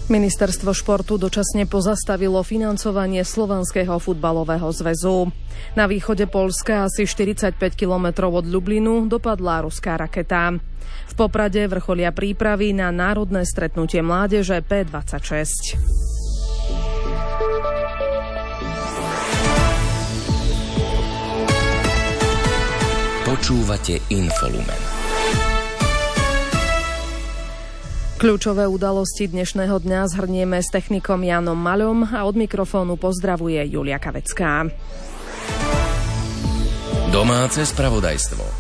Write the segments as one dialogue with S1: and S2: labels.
S1: Ministerstvo športu dočasne pozastavilo financovanie Slovenského futbalového zväzu. Na východe Poľska, asi 45 kilometrov od Lublinu, dopadla ruská raketa. V Poprade vrcholia prípravy na národné stretnutie mládeže P26.
S2: Počúvate Infolumen.
S1: Kľúčové udalosti dnešného dňa zhrnieme s technikom Jánom Maľom a od mikrofónu pozdravuje Julia Kavecká.
S2: Domáce spravodajstvo.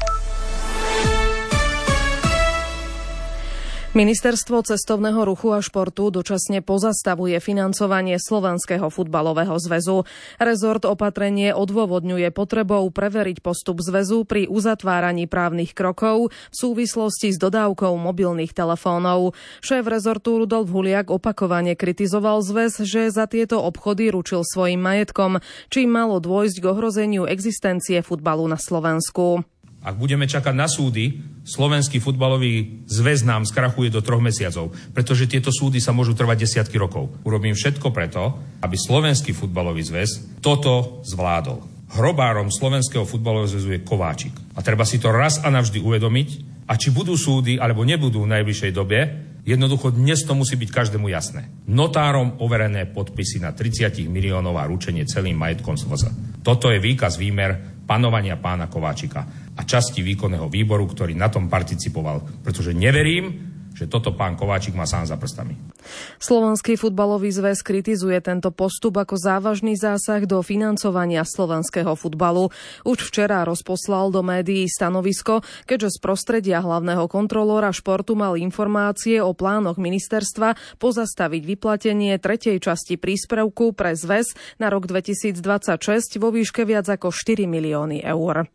S1: Ministerstvo cestovného ruchu a športu dočasne pozastavuje financovanie Slovenského futbalového zväzu. Rezort opatrenie odôvodňuje potrebou preveriť postup zväzu pri uzatváraní právnych krokov v súvislosti s dodávkou mobilných telefónov. Šéf rezortu Rudolf Huliak opakovane kritizoval zväz, že za tieto obchody ručil svojim majetkom, čím malo dôjsť k ohrozeniu existencie futbalu na Slovensku.
S3: Ak budeme čakať na súdy, Slovenský futbalový zväz nám skrachuje do 3 mesiacov, pretože tieto súdy sa môžu trvať desiatky rokov. Urobím všetko preto, aby Slovenský futbalový zväz toto zvládol. Hrobárom Slovenského futbalového zväzu je Kováčik. A treba si to raz a navždy uvedomiť. A či budú súdy, alebo nebudú v najbližšej dobe, jednoducho dnes to musí byť každému jasné. Notárom overené podpisy na 30 miliónov a ručenie celým majetkom SVZ. Toto je výkaz výmer panovania pána Kováčika a časti výkonného výboru, ktorý na tom participoval, pretože neverím, že toto pán Kováčik má sám za prstami.
S1: Slovenský futbalový zväz kritizuje tento postup ako závažný zásah do financovania slovenského futbalu. Už včera rozposlal do médií stanovisko, keďže z prostredia hlavného kontrolóra športu mal informácie o plánoch ministerstva pozastaviť vyplatenie 3. časti príspevku pre zväz na rok 2026 vo výške viac ako 4 milióny eur.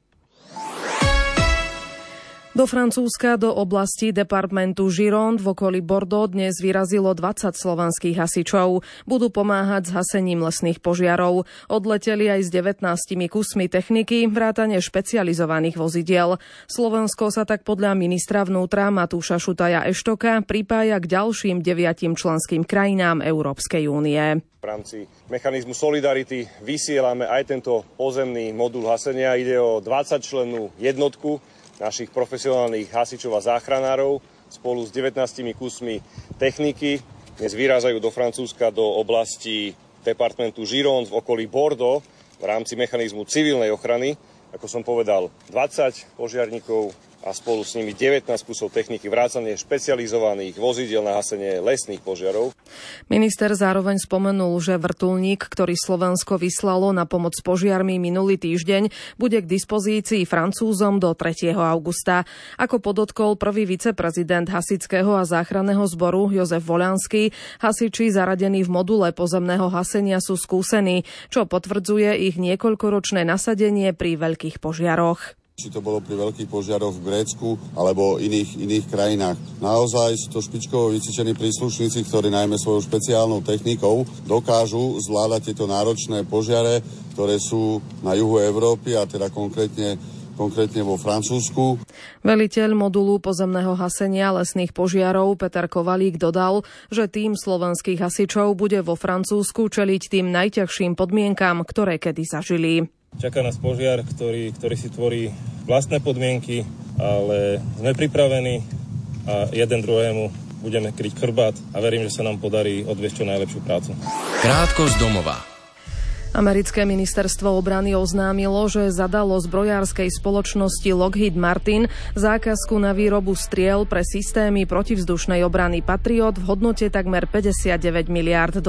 S1: Do Francúzska, do oblasti departmentu Gironde v okolí Bordeaux dnes vyrazilo 20 slovenských hasičov. Budú pomáhať s hasením lesných požiarov. Odleteli aj s 19 kusmi techniky, vrátane špecializovaných vozidiel. Slovensko sa tak podľa ministra vnútra Matúša Šutaja Eštoka pripája k ďalším 9 členským krajinám Európskej únie.
S4: V rámci mechanizmu Solidarity vysielame aj tento pozemný modul hasenia. Ide o 20-člennú jednotku našich profesionálnych hasičov a záchranárov spolu s 19 kusmi techniky. Dnes vyrážajú do Francúzska do oblasti departmentu Gironde v okolí Bordeaux v rámci mechanizmu civilnej ochrany. Ako som povedal, 20 požiarníkov a spolu s nimi 19 kusov techniky vrátane špecializovaných vozidiel na hasenie lesných požiarov.
S1: Minister zároveň spomenul, že vrtuľník, ktorý Slovensko vyslalo na pomoc požiarmi minulý týždeň, bude k dispozícii Francúzom do 3. augusta. Ako podotkol prvý viceprezident hasičského a záchranného zboru Jozef Voľanský, hasiči zaradení v module pozemného hasenia sú skúsení, čo potvrdzuje ich niekoľkoročné nasadenie pri veľkých požiaroch.
S5: Či to bolo pri veľkých požiaroch v Grécku alebo iných krajinách. Naozaj sú to špičkovo vycvičení príslušníci, ktorí najmä svojou špeciálnou technikou dokážu zvládať tieto náročné požiare, ktoré sú na juhu Európy a teda konkrétne vo Francúzsku.
S1: Veliteľ modulu pozemného hasenia lesných požiarov Peter Kovalík dodal, že tým slovenských hasičov bude vo Francúzsku čeliť tým najťažším podmienkam, ktoré kedy zažili.
S6: Čaká nás požiar, ktorý si tvorí vlastné podmienky, ale sme pripravení a jeden druhému budeme kryť chrbát a verím, že sa nám podarí odviesť čo najlepšiu prácu.
S2: Krátko z domova.
S1: Americké ministerstvo obrany oznámilo, že zadalo zbrojárskej spoločnosti Lockheed Martin zákazku na výrobu striel pre systémy protivzdušnej obrany Patriot v hodnote takmer $59 miliárd.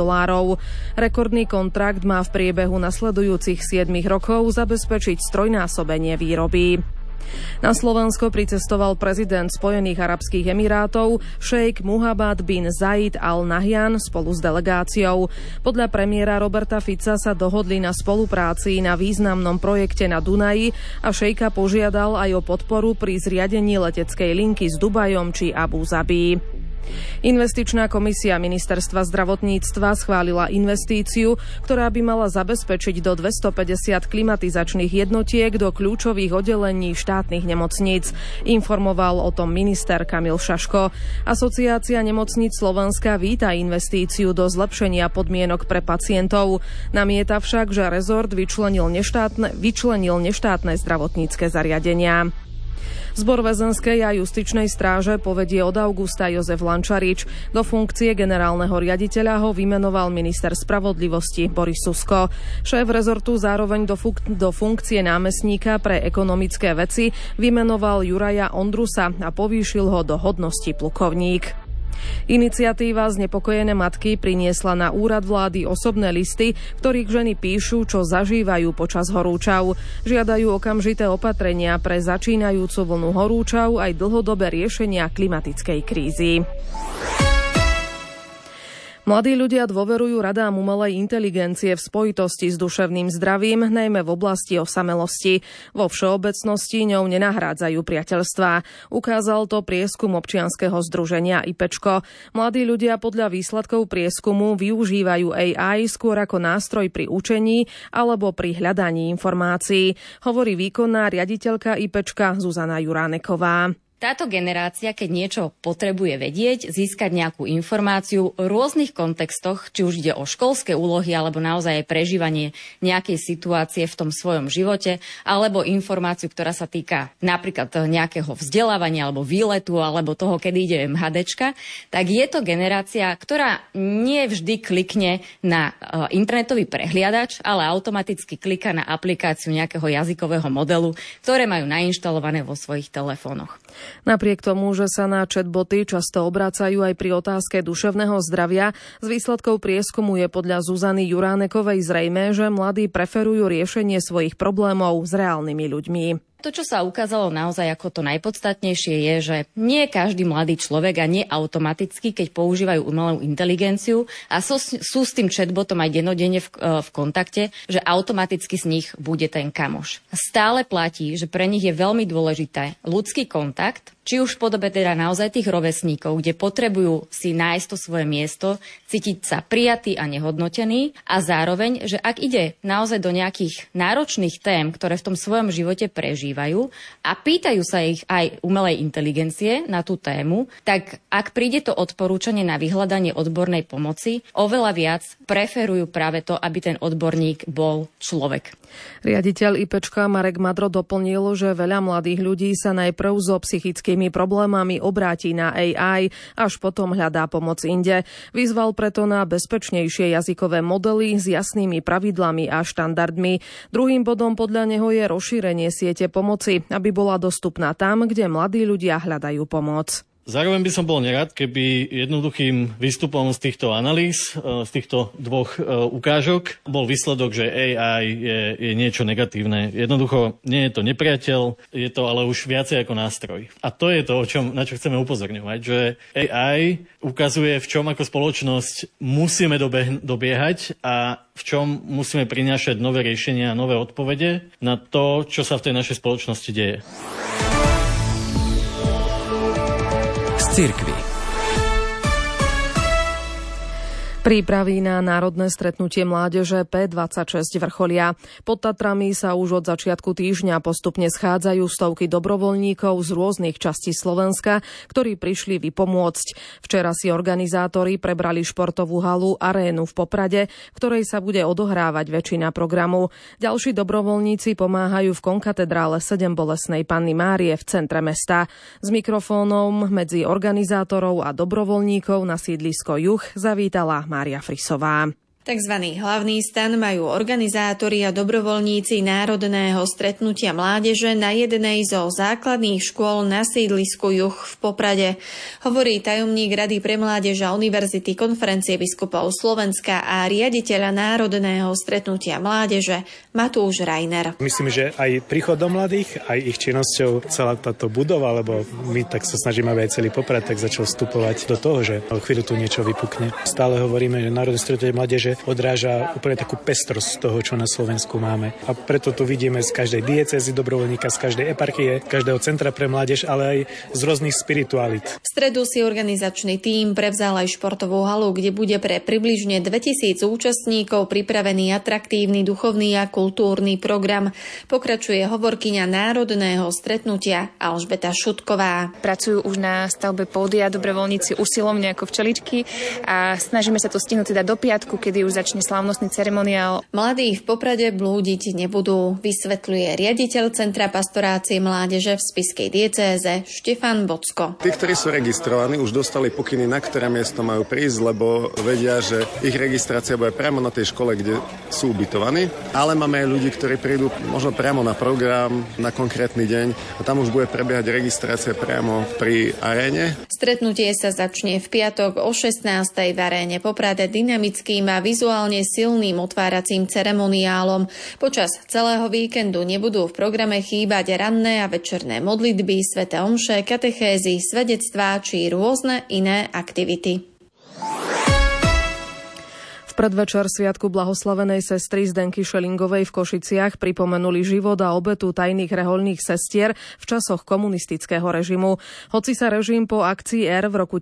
S1: Rekordný kontrakt má v priebehu nasledujúcich 7 rokov zabezpečiť strojnásobenie výroby. Na Slovensko pricestoval prezident Spojených arabských emirátov šejk Muhammad bin Zayed Al Nahyan spolu s delegáciou. Podľa premiéra Roberta Fica sa dohodli na spolupráci na významnom projekte na Dunaji a šejka požiadal aj o podporu pri zriadení leteckej linky s Dubajom či Abu Zabi. Investičná komisia Ministerstva zdravotníctva schválila investíciu, ktorá by mala zabezpečiť do 250 klimatizačných jednotiek do kľúčových oddelení štátnych nemocníc. Informoval o tom minister Kamil Šaško. Asociácia nemocníc Slovenska víta investíciu do zlepšenia podmienok pre pacientov. Namieta však, že rezort vyčlenil neštátne zdravotnícke zariadenia. Zbor väzenskej a justičnej stráže povedie od augusta Jozef Lančarič. Do funkcie generálneho riaditeľa ho vymenoval minister spravodlivosti Boris Susko. Šéf rezortu zároveň do funkcie námestníka pre ekonomické veci vymenoval Juraja Ondrusa a povýšil ho do hodnosti plukovník. Iniciatíva Znepokojené matky priniesla na úrad vlády osobné listy, v ktorých ženy píšu, čo zažívajú počas horúčav. Žiadajú okamžité opatrenia pre začínajúcu vlnu horúčav aj dlhodobé riešenia klimatickej krízy. Mladí ľudia dôverujú radám umelej inteligencie v spojitosti s duševným zdravím, najmä v oblasti osamelosti. Vo všeobecnosti ňou nenahrádzajú priateľstvá. Ukázal to prieskum občianskeho združenia IPčko. Mladí ľudia podľa výsledkov prieskumu využívajú AI skôr ako nástroj pri učení alebo pri hľadaní informácií, hovorí výkonná riaditeľka IPčka Zuzana Juráneková.
S7: Táto generácia, keď niečo potrebuje vedieť, získať nejakú informáciu v rôznych kontextoch, či už ide o školské úlohy, alebo naozaj aj prežívanie nejakej situácie v tom svojom živote, alebo informáciu, ktorá sa týka napríklad nejakého vzdelávania, alebo výletu, alebo toho, kedy ide MHDčka, tak je to generácia, ktorá nie vždy klikne na internetový prehliadač, ale automaticky klika na aplikáciu nejakého jazykového modelu, ktoré majú nainštalované vo svojich telefónoch.
S1: Napriek tomu, že sa na chatboty často obrácajú aj pri otázke duševného zdravia, z výsledkov prieskumu je podľa Zuzany Juránekovej zrejmé, že mladí preferujú riešenie svojich problémov s reálnymi ľuďmi.
S7: To, čo sa ukázalo naozaj ako to najpodstatnejšie, je, že nie každý mladý človek a nie automaticky, keď používajú umelú inteligenciu a sú s tým chatbotom aj dennodenne v kontakte, že automaticky z nich bude ten kamoš. Stále platí, že pre nich je veľmi dôležité ľudský kontakt, či už v podobe teda naozaj tých rovesníkov, kde potrebujú si nájsť to svoje miesto, cítiť sa prijatý a nehodnotený a zároveň, že ak ide naozaj do nejakých náročných tém, ktoré v tom svojom živote prežívajú a pýtajú sa ich aj umelej inteligencie na tú tému, tak ak príde to odporúčanie na vyhľadanie odbornej pomoci, oveľa viac preferujú práve to, aby ten odborník bol človek.
S1: Riaditeľ IPčka Marek Madro doplnil, že veľa mladých ľudí sa najprv so psychickými problémami obráti na AI, až potom hľadá pomoc inde. Vyzval preto na bezpečnejšie jazykové modely s jasnými pravidlami a štandardmi. Druhým bodom podľa neho je rozšírenie siete pomoci, aby bola dostupná tam, kde mladí ľudia hľadajú pomoc.
S8: Zároveň by som bol nerad, keby jednoduchým výstupom z týchto analýz, z týchto dvoch ukážok, bol výsledok, že AI je niečo negatívne. Jednoducho nie je to nepriateľ, je to ale už viacej ako nástroj. A to je to, na čo chceme upozorňovať, že AI ukazuje, v čom ako spoločnosť musíme dobiehať a v čom musíme prinášať nové riešenia a nové odpovede na to, čo sa v tej našej spoločnosti deje.
S2: Cirkvi.
S1: Prípravy na národné stretnutie mládeže P26 vrcholia. Pod Tatrami sa už od začiatku týždňa postupne schádzajú stovky dobrovoľníkov z rôznych častí Slovenska, ktorí prišli vypomôcť. Včera si organizátori prebrali športovú halu Arénu v Poprade, v ktorej sa bude odohrávať väčšina programu. Ďalší dobrovoľníci pomáhajú v konkatedrále 7 Bolesnej Panny Márie v centre mesta. S mikrofónom medzi organizátorov a dobrovoľníkov na sídlisko Juh zavítala Mária Frisová.
S9: Takzvaný hlavný stan majú organizátori a dobrovoľníci národného stretnutia mládeže na jednej zo základných škôl na sídlisku Juh v Poprade. Hovorí tajomník Rady pre mládež a Univerzity Konferencie biskupov Slovenska a riaditeľa národného stretnutia mládeže Matúš Rajner.
S10: Myslím, že aj príchodom mladých, aj ich činnosťou celá táto budova, lebo my tak sa snažíme, aby aj celý Poprad tak začal vstupovať do toho, že o chvíľu tu niečo vypukne. Stále hovoríme, že národné stretnutie mládeže že odráža úplne takú pestrosť toho, čo na Slovensku máme. A preto tu vidíme z každej diecézy dobrovoľníka, z každej eparchie, každého centra pre mládež, ale aj z rôznych spiritualít.
S9: V stredu si organizačný tím prevzal aj športovú halu, kde bude pre približne 2000 účastníkov pripravený atraktívny duchovný a kultúrny program. Pokračuje hovorkyňa národného stretnutia Alžbeta Šutková.
S11: Pracujú už na stavbe pódia dobrovoľníci usilovne ako včeličky a snažíme sa to stihnúť teda do piatku, kedy už začne slávnostný ceremoniál.
S9: Mladí v Poprade blúdiť nebudú, vysvetľuje riaditeľ Centra pastorácie mládeže v spišskej diecéze Štefan Bocko.
S12: Tí, ktorí sú registrovaní, už dostali pokyny, na ktoré miesto majú prísť, lebo vedia, že ich registrácia bude priamo na tej škole, kde sú ubytovaní. Ale máme aj ľudí, ktorí prídu možno priamo na program, na konkrétny deň a tam už bude prebiehať registrácia priamo pri aréne.
S9: Stretnutie sa začne v piatok o 16:00 v aréne Poprade dynamickým a vizuálne silným otváracím ceremoniálom. Počas celého víkendu nebudú v programe chýbať ranné a večerné modlitby, sväté omše, katechézy, svedectvá či rôzne iné aktivity.
S1: V predvečer sviatku blahoslavenej sestry Zdenky Šelingovej v Košiciach pripomenuli život a obetu tajných rehoľných sestier v časoch komunistického režimu. Hoci sa režim po akcii R v roku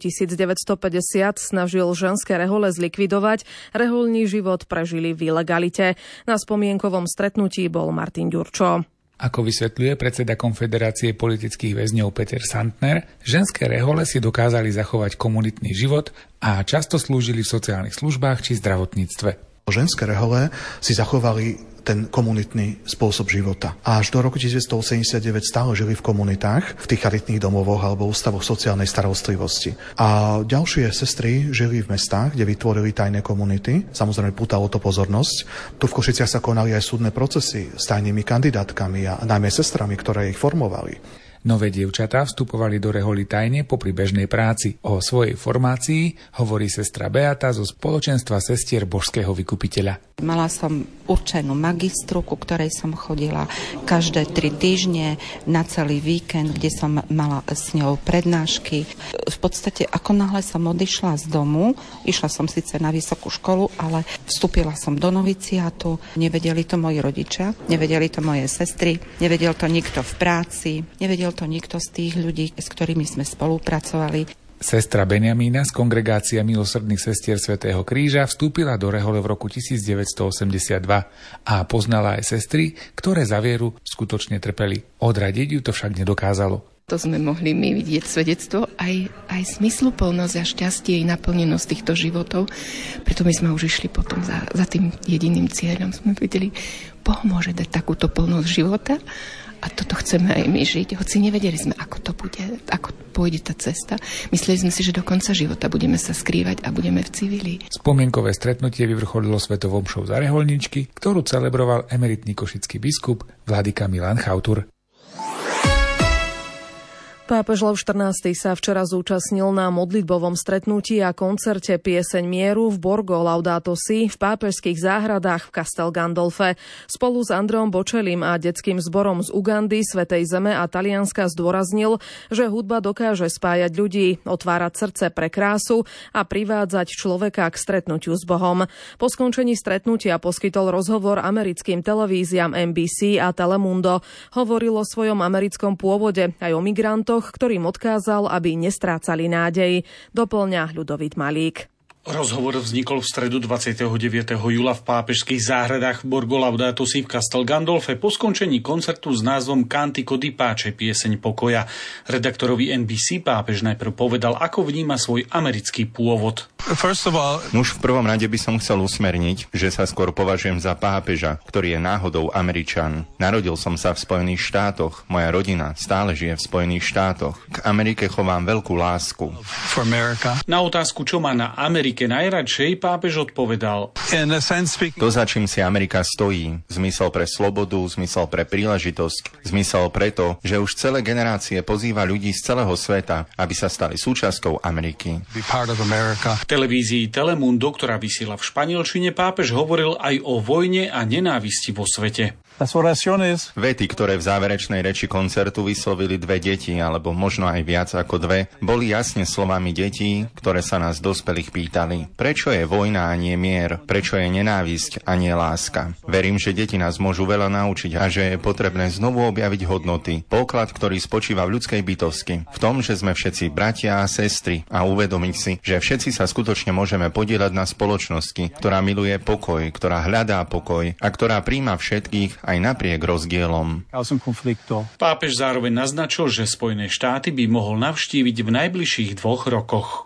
S1: 1950 snažil ženské rehole zlikvidovať, rehoľný život prežili v ilegalite. Na spomienkovom stretnutí bol Martin Ďurčo.
S13: Ako vysvetľuje predseda Konfederácie politických väzňov Peter Santner, ženské rehole si dokázali zachovať komunitný život a často slúžili v sociálnych službách či zdravotníctve.
S14: Ženské rehole si zachovali ten komunitný spôsob života. A až do roku 1989 stále žili v komunitách, v tých charitných domovoch alebo ústavoch sociálnej starostlivosti. A ďalšie sestry žili v mestách, kde vytvorili tajné komunity. Samozrejme pútalo to pozornosť. Tu v Košiciach sa konali aj súdne procesy s tajnými kandidátkami a najmä sestrami, ktoré ich formovali.
S13: Nové dievčatá vstupovali do reholy tajne popri bežnej práci. O svojej formácii hovorí sestra Beata zo spoločenstva sestier Božského vykupiteľa.
S15: Mala som určenú magistru, ku ktorej som chodila každé 3 týždne na celý víkend, kde som mala s ňou prednášky. V podstate, ako náhle som odišla z domu, išla som síce na vysokú školu, ale vstúpila som do noviciátu. Nevedeli to moji rodičia, nevedeli to moje sestry, nevedel to nikto v práci, nevedel to nikto z tých ľudí, s ktorými sme spolupracovali.
S13: Sestra Benjamína z Kongregácia milosrdných sestier Svätého Kríža vstúpila do rehole v roku 1982 a poznala aj sestry, ktoré za vieru skutočne trpeli. Odradiť ju to však nedokázalo.
S16: To sme mohli my vidieť svedectvo, aj zmysluplnosť a šťastie i naplnenosť týchto životov. Preto my sme už išli potom za tým jediným cieľom. Sme videli, Boh môže dať takúto plnosť života. A toto chceme aj my žiť, hoci nevedeli sme, ako to bude, ako pôjde tá cesta. Mysleli sme si, že do konca života budeme sa skrývať a budeme v civili.
S13: Spomienkové stretnutie vyvrcholilo svetovou omšou za rehoľničky, ktorú celebroval emeritný košický biskup vladyka Milan Chautur.
S1: Pápež Lev XIV sa včera zúčastnil na modlitbovom stretnutí a koncerte Pieseň mieru v Borgo Laudato Si v pápežských záhradách v Castel Gandolfe. Spolu s Andreom Bočelim a detským zborom z Ugandy, Svätej Zeme a Talianska zdôraznil, že hudba dokáže spájať ľudí, otvárať srdce pre krásu a privádzať človeka k stretnutiu s Bohom. Po skončení stretnutia poskytol rozhovor americkým televíziám NBC a Telemundo. Hovoril o svojom americkom pôvode aj o migrantoch, ktorým odkázal, aby nestrácali nádej, doplňa Ľudovít Malík.
S17: Rozhovor vznikol v stredu 29. júla v pápežských záhradách v Borgo Laudato Si v Castel Gandolfe po skončení koncertu s názvom Cantico di Pace, pieseň pokoja. Redaktorovi NBC pápež najprv povedal, ako vníma svoj americký pôvod.
S18: Nuž v prvom rade by som chcel usmerniť, že sa skôr považujem za pápeža, ktorý je náhodou Američan. Narodil som sa v Spojených štátoch, moja rodina stále žije v Spojených štátoch. K Amerike chovám veľkú lásku.
S17: Na otázku, čo má na Amerike najradšej, pápež odpovedal:
S18: To, za čím si Amerika stojí, zmysel pre slobodu, zmysel pre príležitosť, zmysel preto, že už celé generácie pozýva ľudí z celého sveta, aby sa stali súčasťou Ameriky.
S17: V televízii Telemundo, ktorá vysiela v španielčine, pápež hovoril aj o vojne a nenávisti vo svete.
S18: Vety, ktoré v záverečnej reči koncertu vyslovili 2 deti, alebo možno aj viac ako 2, boli jasne slovami detí, ktoré sa nás dospelých pýtali. Prečo je vojna a nie mier? Prečo je nenávisť a nie láska? Verím, že deti nás môžu veľa naučiť a že je potrebné znovu objaviť hodnoty. Poklad, ktorý spočíva v ľudskej bytosti. V tom, že sme všetci bratia a sestry a uvedomiť si, že všetci sa skutočne môžeme podieľať na spoločnosti, ktorá miluje pokoj, ktorá hľadá pokoj a ktorá príjma všetkých aj napriek rozdielom.
S17: Pápež zároveň naznačil, že Spojené štáty by mohol navštíviť v najbližších 2 rokoch.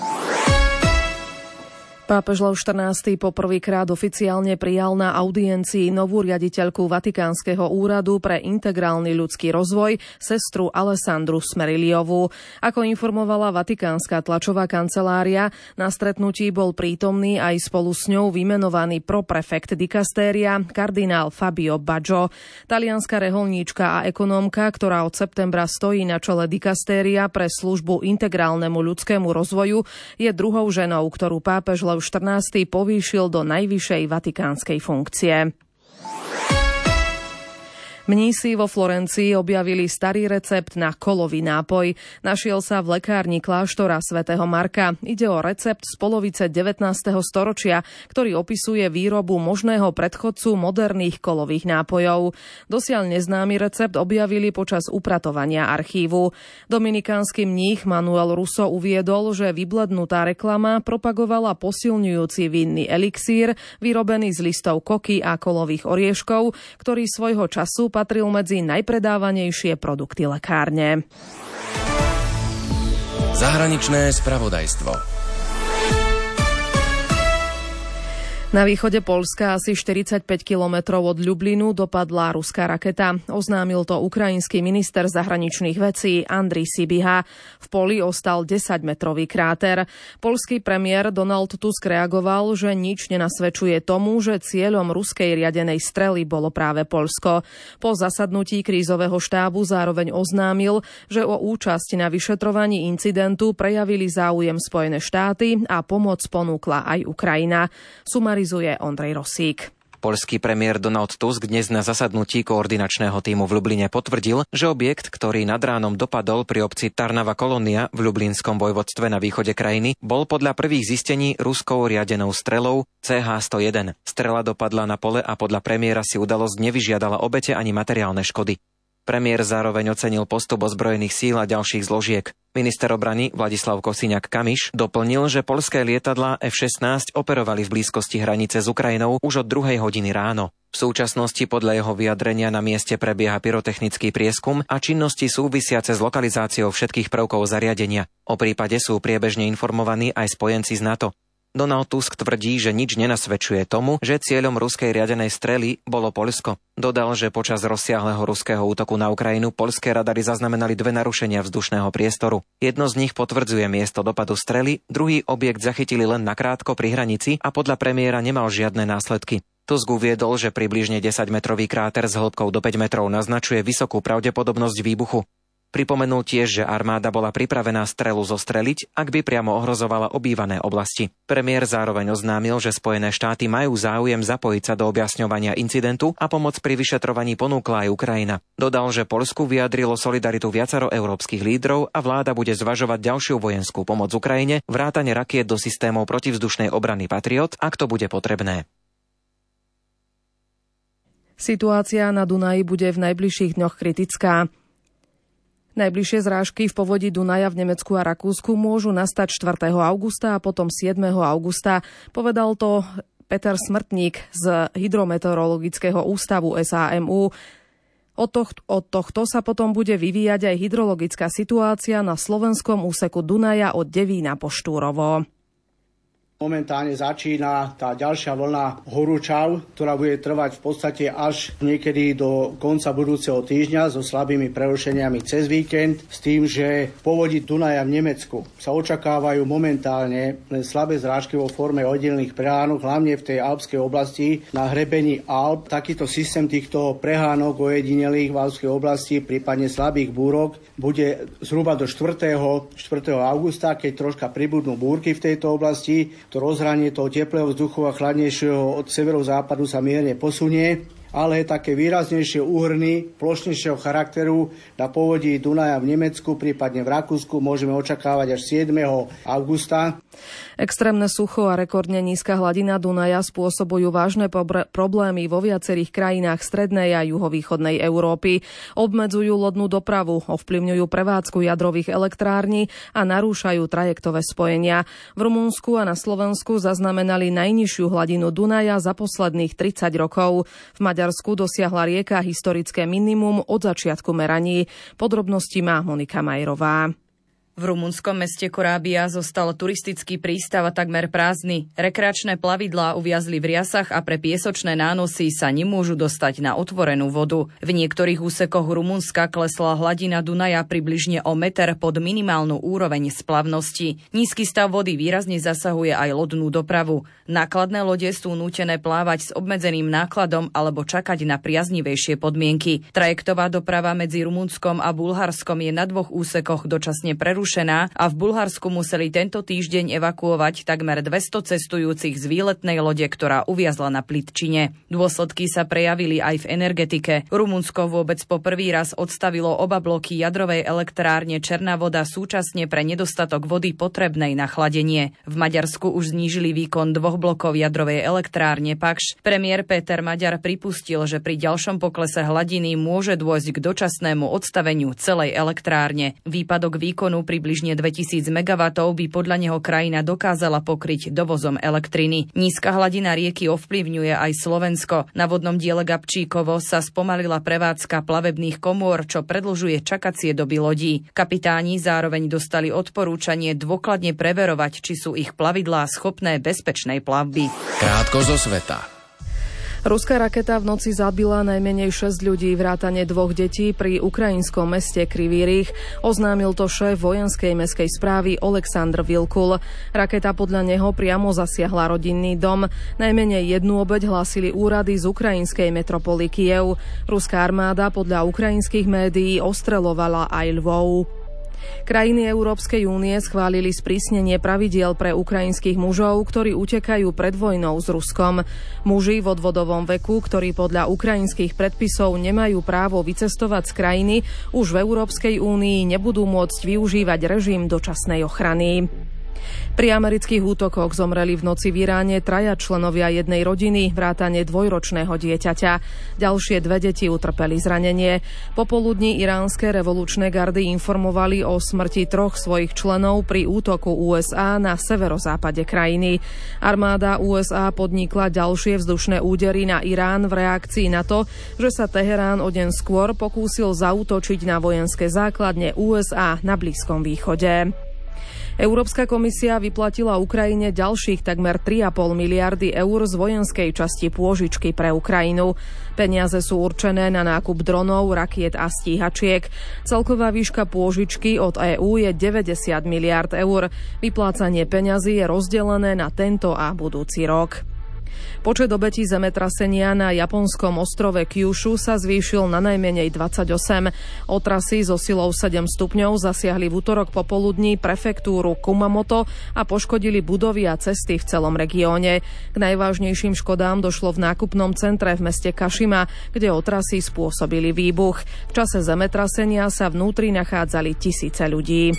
S1: Pápež Lev XIV poprvýkrát oficiálne prijal na audiencii novú riaditeľku Vatikánskeho úradu pre integrálny ľudský rozvoj, sestru Alessandru Smeriliovú. Ako informovala Vatikánska tlačová kancelária, na stretnutí bol prítomný aj spolu s ňou vymenovaný proprefekt dikastéria kardinál Fabio Baggio. Talianska reholníčka a ekonómka, ktorá od septembra stojí na čele dikastéria pre službu integrálnemu ľudskému rozvoju, je druhou ženou, ktorú pápež Lev XIV povýšil do najvyššej vatikánskej funkcie. Mnísi vo Florencii objavili starý recept na kolový nápoj. Našiel sa v lekárni kláštora svätého Marka. Ide o recept z polovice 19. storočia, ktorý opisuje výrobu možného predchodcu moderných kolových nápojov. Dosiaľ neznámy recept objavili počas upratovania archívu. Dominikánsky mních Manuel Russo uviedol, že vyblednutá reklama propagovala posilňujúci vinný elixír, vyrobený z listov koky a kolových orieškov, ktorý svojho času patril medzi najpredávanejšie produkty lekárne.
S2: Zahraničné spravodajstvo.
S1: Na východe Poľska, asi 45 kilometrov od Lublinu, dopadla ruská raketa. Oznámil to ukrajinský minister zahraničných vecí Andrej Sybiha. V poli ostal 10-metrový kráter. Poľský premiér Donald Tusk reagoval, že nič nenasvedčuje tomu, že cieľom ruskej riadenej strely bolo práve Poľsko. Po zasadnutí krízového štábu zároveň oznámil, že o účasť na vyšetrovaní incidentu prejavili záujem Spojené štáty a pomoc ponúkla aj Ukrajina. Ondrej Rosík.
S19: Poľský premiér Donald Tusk dnes na zasadnutí koordinačného tímu v Lubline potvrdil, že objekt, ktorý nad ránom dopadol pri obci Tarnava Kolónia v Lublinskom vojvodstve na východe krajiny, bol podľa prvých zistení ruskou riadenou strelou CH-101. Strela dopadla na pole a podľa premiéra si udalosť nevyžiadala obete ani materiálne škody. Premiér zároveň ocenil postup ozbrojených síl a ďalších zložiek. Minister obrany Vladislav Kosiniak-Kamiš doplnil, že poľské lietadlá F-16 operovali v blízkosti hranice s Ukrajinou už od 2 hodiny ráno. V súčasnosti podľa jeho vyjadrenia na mieste prebieha pyrotechnický prieskum a činnosti súvisiace s lokalizáciou všetkých prvkov zariadenia. O prípade sú priebežne informovaní aj spojenci z NATO. Donald Tusk tvrdí, že nič nenasvedčuje tomu, že cieľom ruskej riadenej strely bolo Poľsko. Dodal, že počas rozsiahleho ruského útoku na Ukrajinu poľské radary zaznamenali 2 narušenia vzdušného priestoru. Jedno z nich potvrdzuje miesto dopadu strely, druhý objekt zachytili len nakrátko pri hranici a podľa premiéra nemal žiadne následky. Tusk uviedol, že približne 10-metrový kráter s hĺbkou do 5 metrov naznačuje vysokú pravdepodobnosť výbuchu. Pripomenul tiež, že armáda bola pripravená strelu zostreliť, ak by priamo ohrozovala obývané oblasti. Premiér zároveň oznámil, že Spojené štáty majú záujem zapojiť sa do objasňovania incidentu a pomoc pri vyšetrovaní ponúkla aj Ukrajina. Dodal, že Poľsku vyjadrilo solidaritu viacero európskych lídrov a vláda bude zvažovať ďalšiu vojenskú pomoc Ukrajine, vrátane rakiet do systémov protivzdušnej obrany Patriot, ak to bude potrebné.
S1: Situácia na Dunaji bude v najbližších dňoch kritická. Najbližšie zrážky v povodí Dunaja v Nemecku a Rakúsku môžu nastať 4. augusta a potom 7. augusta. Povedal to Peter Smrtník z Hydrometeorologického ústavu SAMU. Od tohto sa potom bude vyvíjať aj hydrologická situácia na slovenskom úseku Dunaja od Devína po Štúrovo.
S20: Momentálne začína tá ďalšia vlna horúčav, ktorá bude trvať v podstate až niekedy do konca budúceho týždňa so slabými prerušeniami cez víkend, s tým, že v povodí Dunaja v Nemecku sa očakávajú momentálne len slabé zrážky vo forme oddielnych prehánok, hlavne v tej alpskej oblasti na hrebení Alp. Takýto systém týchto prehánok ojedinelých v alpskej oblasti, prípadne slabých búrok, bude zhruba do 4. augusta, keď troška pribudnú búrky v tejto oblasti. To rozhranie toho teplého vzduchu a chladnejšieho od severozápadu sa mierne posunie ale také výraznejšie úhrny plošnejšieho charakteru na povodí Dunaja v Nemecku, prípadne v Rakúsku môžeme očakávať až 7. augusta.
S1: Extrémne sucho a rekordne nízka hladina Dunaja spôsobujú vážne problémy vo viacerých krajinách strednej a juhovýchodnej Európy. Obmedzujú lodnú dopravu, ovplyvňujú prevádzku jadrových elektrární a narúšajú trajektové spojenia. V Rumunsku a na Slovensku zaznamenali najnižšiu hladinu Dunaja za posledných 30 rokov. V Maďarsku dosiahla rieka historické minimum od začiatku meraní. Podrobnosti má Monika Majerová.
S21: V rumunskom meste Korábia zostal turistický prístav takmer prázdny. Rekreačné plavidlá uviazli v riasach a pre piesočné nánosy sa nemôžu dostať na otvorenú vodu. V niektorých úsekoch Rumunska klesla hladina Dunaja približne o meter pod minimálnu úroveň splavnosti. Nízky stav vody výrazne zasahuje aj lodnú dopravu. Nákladné lode sú nútené plávať s obmedzeným nákladom alebo čakať na priaznivejšie podmienky. Trajektová doprava medzi Rumunskom a Bulharskom je na 2 úsekoch dočasne prerušená a v Bulharsku museli tento týždeň evakuovať takmer 200 cestujúcich z výletnej lode, ktorá uviazla na Plitčine. Dôsledky sa prejavili aj v energetike. Rumunsko vôbec po prvý raz odstavilo oba bloky jadrovej elektrárne Černá voda súčasne pre nedostatok vody potrebnej na chladenie. V Maďarsku už znížili výkon 2 blokov jadrovej elektrárne Pakš. Premiér Péter Maďar pripustil, že pri ďalšom poklese hladiny môže dôjsť k dočasnému odstaveniu celej elektrárne. Výpadok výkonu približne 2000 MW by podľa neho krajina dokázala pokryť dovozom elektriny. Nízka hladina rieky ovplyvňuje aj Slovensko. Na vodnom diele Gabčíkovo sa spomalila prevádzka plavebných komôr, čo predĺžuje čakacie doby lodí. Kapitáni zároveň dostali odporúčanie dôkladne preverovať, či sú ich plavidlá schopné bezpečnej plavby.
S2: Krátko zo sveta.
S1: Ruská raketa v noci zabila najmenej 6 ľudí, vrátane 2 detí pri ukrajinskom meste Krivý Rih. Oznámil to šéf vojenskej mestskej správy Oleksandr Vilkul. Raketa podľa neho priamo zasiahla rodinný dom. Najmenej 1 obeť hlásili úrady z ukrajinskej metropoly Kyjev. Ruská armáda podľa ukrajinských médií ostreľovala aj Lvov. Krajiny Európskej únie schválili sprísnenie pravidiel pre ukrajinských mužov, ktorí utekajú pred vojnou s Ruskom. Muži v odvodovom veku, ktorí podľa ukrajinských predpisov nemajú právo vycestovať z krajiny, už v Európskej únii nebudú môcť využívať režim dočasnej ochrany. Pri amerických útokoch zomreli v noci v Iráne 3 členovia jednej rodiny, vrátane 2-ročného dieťaťa. Ďalšie 2 deti utrpeli zranenie. Popoludní iránske revolučné gardy informovali o smrti 3 svojich členov pri útoku USA na severozápade krajiny. Armáda USA podnikla ďalšie vzdušné údery na Irán v reakcii na to, že sa Teherán o deň skôr pokúsil zaútočiť na vojenské základne USA na Blízkom východe. Európska komisia vyplatila Ukrajine ďalších takmer 3,5 miliardy eur z vojenskej časti pôžičky pre Ukrajinu. Peniaze sú určené na nákup dronov, rakiet a stíhačiek. Celková výška pôžičky od EÚ je 90 miliard eur. Vyplácanie peňazí je rozdelené na tento a budúci rok. Počet obetí zemetrasenia na japonskom ostrove Kyushu sa zvýšil na najmenej 28. Otrasy so silou 7 stupňov zasiahli v utorok popoludní prefektúru Kumamoto a poškodili budovy a cesty v celom regióne. K najvážnejším škodám došlo v nákupnom centre v meste Kashima, kde otrasy spôsobili výbuch. V čase zemetrasenia sa vnútri nachádzali tisíce ľudí.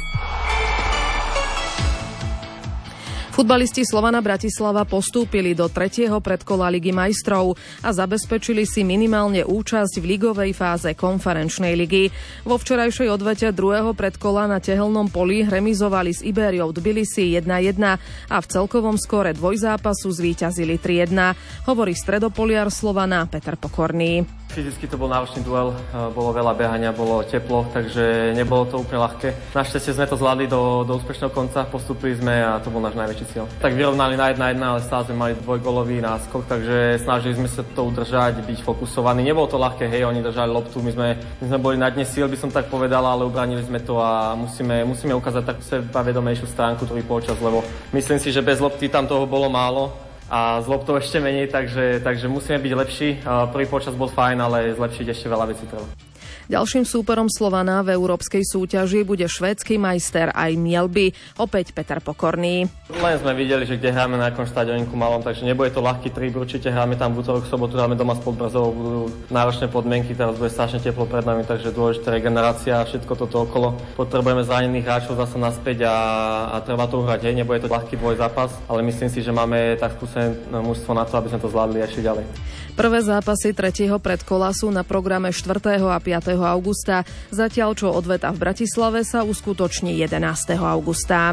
S1: Futbalisti Slovana Bratislava postúpili do 3. predkola Ligy majstrov a zabezpečili si minimálne účasť v ligovej fáze konferenčnej ligy. Vo včerajšej odvete 2. predkola na Tehelnom poli remizovali s Ibériou Tbilisi 1-1 a v celkovom skóre dvojzápasu zvíťazili 3-1, hovorí stredopoliar Slovana Peter Pokorný.
S22: Fyzicky to bol náročný duel, bolo veľa behania, bolo teplo, takže nebolo to úplne ľahké. Našťastie sme to zvládli do úspešného konca, postúpili sme a to bol náš najväčší cieľ. Tak vyrovnali na 1-1, ale stále sme mali dvojgólový náskok, takže snažili sme sa to udržať, byť fokusovaní. Nebolo to ľahké, hej, oni držali loptu, my sme boli na dne síl, by som tak povedal, ale ubránili sme to a musíme ukázať takú sebavedomejšiu stránku druhý polčas, lebo myslím si, že bez lopty tam toho bolo málo. A z loptou ešte menej, takže musíme byť lepší. Prvý počas bol fajn, ale zlepšiť ešte veľa vecí treba.
S1: Ďalším súperom Slovana v európskej súťaži bude švédsky majster aj Mjällby, opäť Peter Pokorný.
S22: Len sme videli, že kde hráme na akom štadióniku malom, takže nebude to ľahký trip, určite hráme tam v útorok, sobotu hráme doma s Podbrzovou, budú náročné podmienky, teraz bude strašne teplo pred nami, takže dôležitá regenerácia a všetko toto okolo. Potrebujeme zranených hráčov zase naspäť a treba to uhrať, nebude to ľahký dvojzápas, ale myslím si, že máme tak skúsené mužstvo na to, aby sme to zvládli ešte ďalej.
S1: Prvé zápasy 3. predkola sú na programe 4. a 5. augusta, zatiaľ čo odveta v Bratislave sa uskutoční 11. augusta.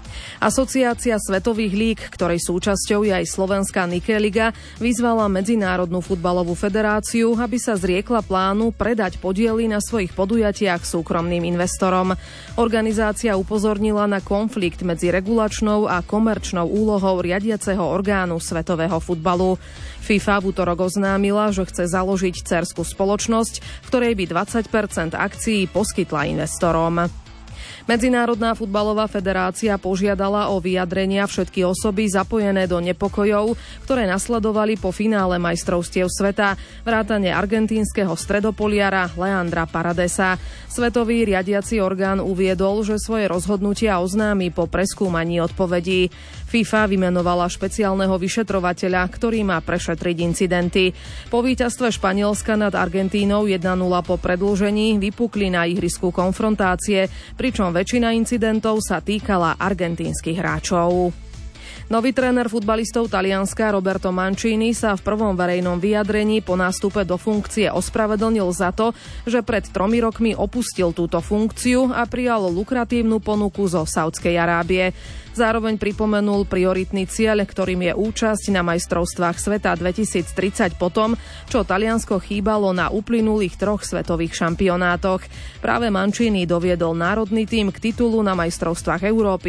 S1: Asociácia svetových líg, ktorej súčasťou je aj slovenská Nike Liga, vyzvala Medzinárodnú futbalovú federáciu, aby sa zriekla plánu predať podiely na svojich podujatiach súkromným investorom. Organizácia upozornila na konflikt medzi regulačnou a komerčnou úlohou riadiaceho orgánu svetového futbalu. FIFA v utorok oznámila, že chce založiť dcérsku spoločnosť, v ktorej by 20% akcií poskytla investorom. Medzinárodná futbalová federácia požiadala o vyjadrenia všetky osoby zapojené do nepokojov, ktoré nasledovali po finále majstrovstiev sveta, vrátane argentínskeho stredopoliara Leandra Paradesa. Svetový riadiaci orgán uviedol, že svoje rozhodnutia oznámi po preskúmaní odpovedí. FIFA vymenovala špeciálneho vyšetrovateľa, ktorý má prešetriť incidenty. Po víťazstve Španielska nad Argentínou 1-0 po predĺžení vypukli na ihrisku konfrontácie, pričom väčšina incidentov sa týkala argentínskych hráčov. Nový tréner futbalistov Talianska Roberto Mancini sa v prvom verejnom vyjadrení po nástupe do funkcie ospravedlnil za to, že pred 3 rokmi opustil túto funkciu a prijal lukratívnu ponuku zo Saudskej Arábie. Zároveň pripomenul prioritný cieľ, ktorým je účasť na majstrovstvách sveta 2030 potom, čo Taliansko chýbalo na uplynulých 3 svetových šampionátoch. Práve Mancini doviedol národný tím k titulu na majstrovstvách Európy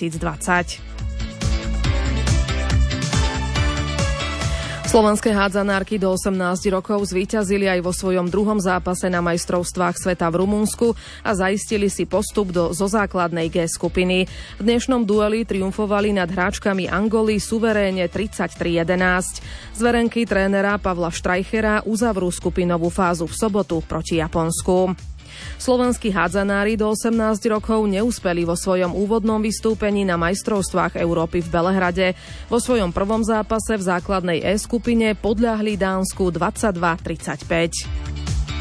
S1: 2020. Slovenské hádzanárky do 18 rokov zvíťazili aj vo svojom druhom zápase na majstrovstvách sveta v Rumunsku a zaistili si postup zo základnej G skupiny. V dnešnom dueli triumfovali nad hráčkami Angoly suverénne 33-11. Zverenky trénera Pavla Štrajchera uzavrú skupinovú fázu v sobotu proti Japonsku. Slovenskí hádzanári do 18 rokov neúspeli vo svojom úvodnom vystúpení na majstrovstvách Európy v Belehrade. Vo svojom prvom zápase v základnej E skupine podľahli Dánsku 22-35.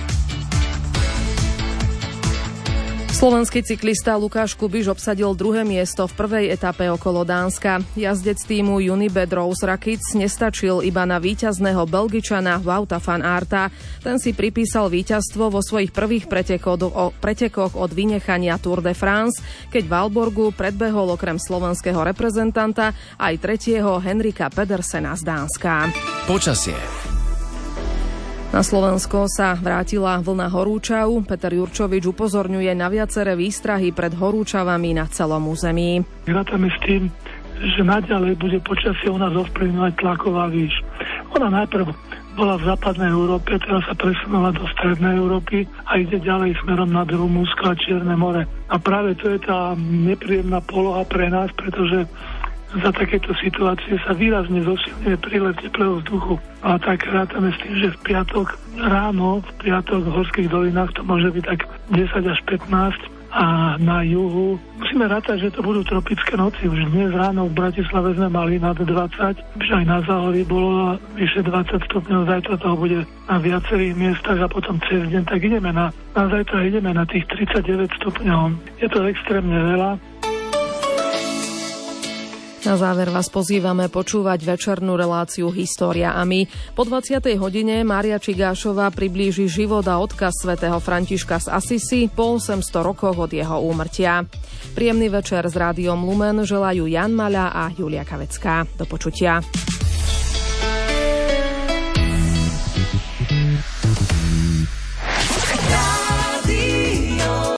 S1: Slovenský cyklista Lukáš Kubiš obsadil 2. miesto v prvej etape okolo Dánska. Jazdec týmu Unibet Rose Rakic nestačil iba na víťazného Belgičana Wouta van Aerta. Ten si pripísal víťazstvo vo svojich prvých pretekoch od vynechania Tour de France, keď v Aalborgu predbehol okrem slovenského reprezentanta aj 3. Henrika Pedersena z Dánska.
S2: Počasie.
S1: Na Slovensko sa vrátila vlna horúčav. Peter Jurčovič upozorňuje na viaceré výstrahy pred horúčavami na celom území.
S3: Rátame s tým, že naďalej bude počasie u nás ovplyvňovať tlaková výš. Ona najprv bola v západnej Európe, teraz sa presunula do strednej Európy a ide ďalej smerom nad Rumunsko a Čierne more. A práve to je tá nepríjemná poloha pre nás, pretože za takéto situácie sa výrazne zosilňuje prílev teplého vzduchu. A tak rátame s tým, že v piatok ráno, v horských dolinách to môže byť tak 10 až 15 a na juhu musíme rátať, že to budú tropické noci. Už dnes ráno v Bratislave sme mali nad 20, že aj na Záhorí bolo vyše 20 stupňov, zajtra toho bude na viacerých miestach a potom cez deň, tak ideme na zajtra ideme na tých 39 stupňov. Je to extrémne veľa.
S1: Na záver vás pozývame počúvať večernú reláciu História a my. Po 20. hodine Mária Čigášová priblíži život a odkaz svätého Františka z Assisi po 800 rokoch od jeho úmrtia. Príjemný večer s Rádiom Lumen želajú Jan Maľa a Julia Kavecká. Do počutia.